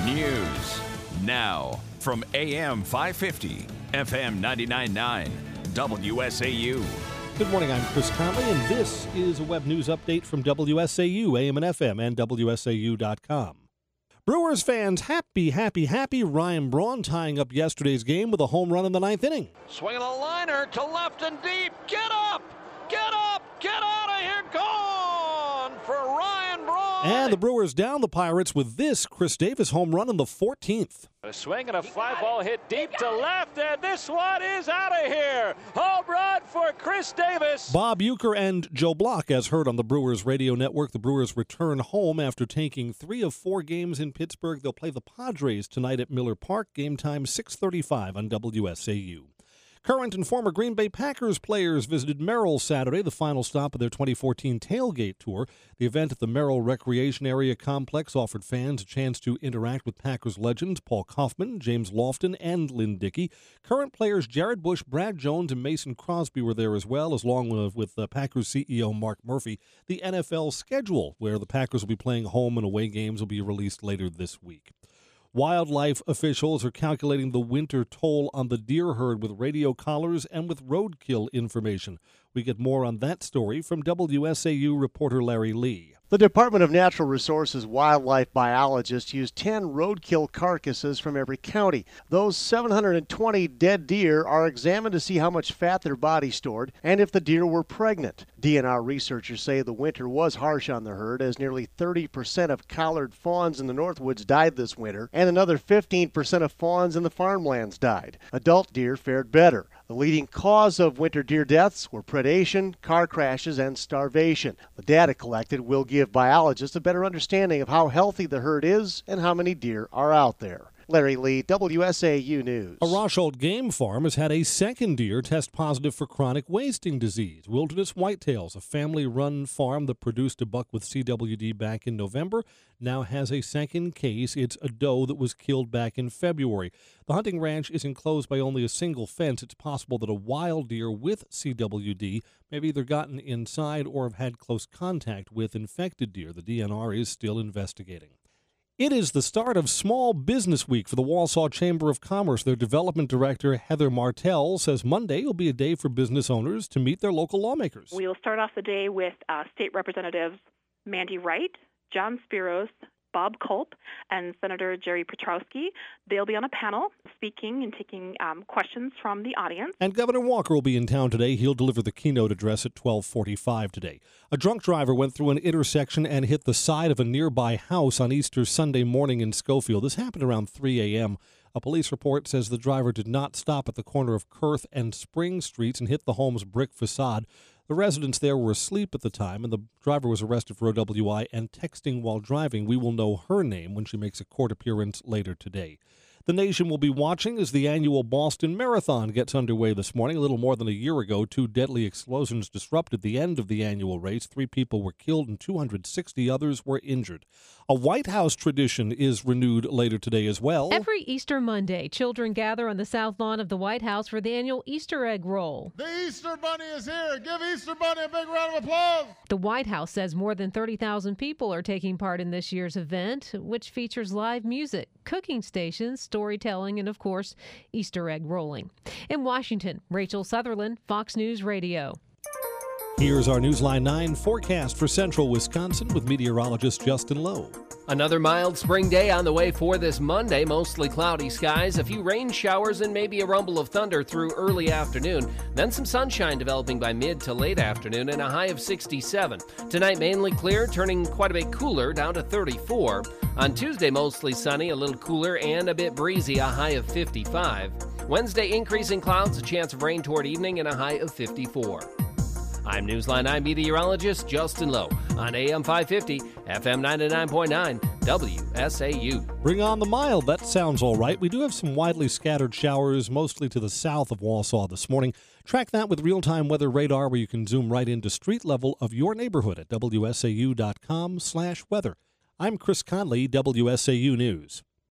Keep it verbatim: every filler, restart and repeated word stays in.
News now from A M five fifty, F M ninety-nine point nine, W S A U. Good morning, I'm Chris Conley, and this is a web news update from W S A U, A M and F M, and W S A U dot com. Brewers fans happy, happy, happy. Ryan Braun tying up yesterday's game with a home run in the ninth inning. Swinging a liner to left and deep. Get up! Get up! Get out of here! Gone for Ryan Braun! And the Brewers down the Pirates with this Chris Davis home run in the fourteenth. A swing and a fly ball hit deep to left, and this one is out of here. Home run for Chris Davis. Bob Uecker and Joe Block, as heard on the Brewers radio network. The Brewers return home after taking three of four games in Pittsburgh. They'll play the Padres tonight at Miller Park. Game time six thirty-five on W S A U. Current and former Green Bay Packers players visited Merrill Saturday, the final stop of their twenty fourteen tailgate tour. The event at the Merrill Recreation Area Complex offered fans a chance to interact with Packers legends Paul Kaufman, James Lofton, and Lynn Dickey. Current players Jared Bush, Brad Jones, and Mason Crosby were there as well, as long with, with the Packers C E O Mark Murphy. The N F L schedule, where the Packers will be playing home and away games, will be released later this week. Wildlife officials are calculating the winter toll on the deer herd with radio collars and with roadkill information. We get more on that story from W S A U reporter Larry Lee. The Department of Natural Resources wildlife biologists used ten roadkill carcasses from every county. Those seven hundred twenty dead deer are examined to see how much fat their body stored and if the deer were pregnant. D N R researchers say the winter was harsh on the herd, as nearly thirty percent of collared fawns in the Northwoods died this winter, and another fifteen percent of fawns in the farmlands died. Adult deer fared better. The leading cause of winter deer deaths were predation, car crashes, and starvation. The data collected will give biologists a better understanding of how healthy the herd is and how many deer are out there. Larry Lee, W S A U News. A Rosholt game farm has had a second deer test positive for chronic wasting disease. Wilderness Whitetails, a family-run farm that produced a buck with C W D back in November, now has a second case. It's a doe that was killed back in February. The hunting ranch is enclosed by only a single fence. It's possible that a wild deer with C W D may have either gotten inside or have had close contact with infected deer. The D N R is still investigating. It is the start of Small Business Week for the Wausau Chamber of Commerce. Their development director, Heather Martell, says Monday will be a day for business owners to meet their local lawmakers. We will start off the day with uh, State Representatives Mandy Wright, John Spiros, Bob Culp, and Senator Jerry Petrowski. They'll be on a panel speaking and taking um, questions from the audience. And Governor Walker will be in town today. He'll deliver the keynote address at twelve forty-five today. A drunk driver went through an intersection and hit the side of a nearby house on Easter Sunday morning in Schofield. This happened around three a.m. A police report says the driver did not stop at the corner of Kurth and Spring Streets and hit the home's brick facade. The residents there were asleep at the time, and the driver was arrested for O W I and texting while driving. We will know her name when she makes a court appearance later today. The nation will be watching as the annual Boston Marathon gets underway this morning. A little more than a year ago, two deadly explosions disrupted the end of the annual race. Three people were killed and two hundred sixty others were injured. A White House tradition is renewed later today as well. Every Easter Monday, children gather on the south lawn of the White House for the annual Easter egg roll. The Easter Bunny is here. Give Easter Bunny a big round of applause. The White House says more than thirty thousand people are taking part in this year's event, which features live music, cooking stations, storytelling, and, of course, Easter egg rolling. In Washington, Rachel Sutherland, Fox News Radio. Here's our Newsline nine forecast for central Wisconsin with meteorologist Justin Lowe. Another mild spring day on the way for this Monday. Mostly cloudy skies, a few rain showers, and maybe a rumble of thunder through early afternoon. Then some sunshine developing by mid to late afternoon and a high of sixty-seven. Tonight mainly clear, turning quite a bit cooler, down to thirty-four. On Tuesday, mostly sunny, a little cooler, and a bit breezy, a high of fifty-five. Wednesday, increasing clouds, a chance of rain toward evening, and a high of fifty-four. I'm Newsline nine meteorologist Justin Lowe on A M five fifty, F M ninety-nine point nine, W S A U. Bring on the mild. That sounds all right. We do have some widely scattered showers, mostly to the south of Wausau this morning. Track that with real-time weather radar, where you can zoom right into street level of your neighborhood at W S A U dot com slash weather. I'm Chris Conley, W S A U News.